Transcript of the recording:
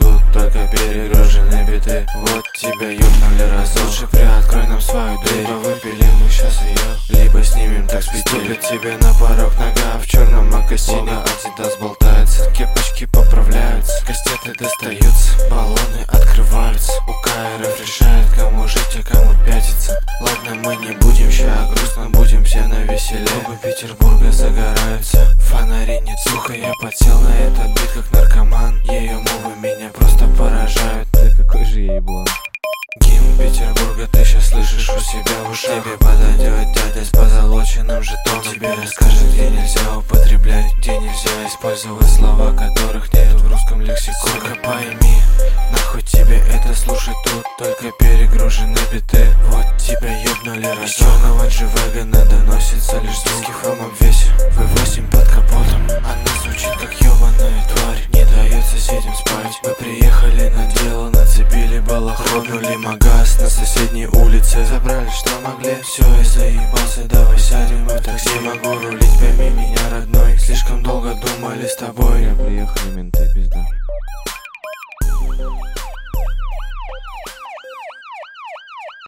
тут, только перегружены биты. Вот тебя ёбнули раз. Лучше приоткрой нам свою дверь. Либо выпили мы сейчас ее, либо снимем так с петель. Ступит тебе на порог нога в черном мокасине. Адидас болтается, кепочки поправляются, кастеты достаются, баллоны открываются. У КРФ решает, кому жить, а кому пятиться. Ладно, мы не будем ща грустно, будем все навеселе. Оба Петербурга загораются, фонари нет. Сука, я подсел на этот бит как наркоман. Ее мувы меня просто поражают. Ты какой же я еблан. Гимн Петербурга ты щас слышишь у себя в ушах. Тебе подойдет дядя с позолоченным жетоном. Тебе расскажет, где нельзя употреблять, где нельзя использовать слова, которых нет в русском лексиконе. Сука, пойми, нахуй тебе это слушать тут, только перегружены биты. Вот тебя ёбнули раз. Из черного G-вагона доносится лишь звуки в хромом весе. V8 под капотом, она звучит как ёбаная тварь, не дает соседям спать. Мы приехали на дело, нацепили балахронули магаз на соседней улице. Забрали что могли, все, я заебался, давай сядем мы в такси. Могу рулить, пойми меня, родной, слишком долго думали с тобой. Приехали менты, пизда.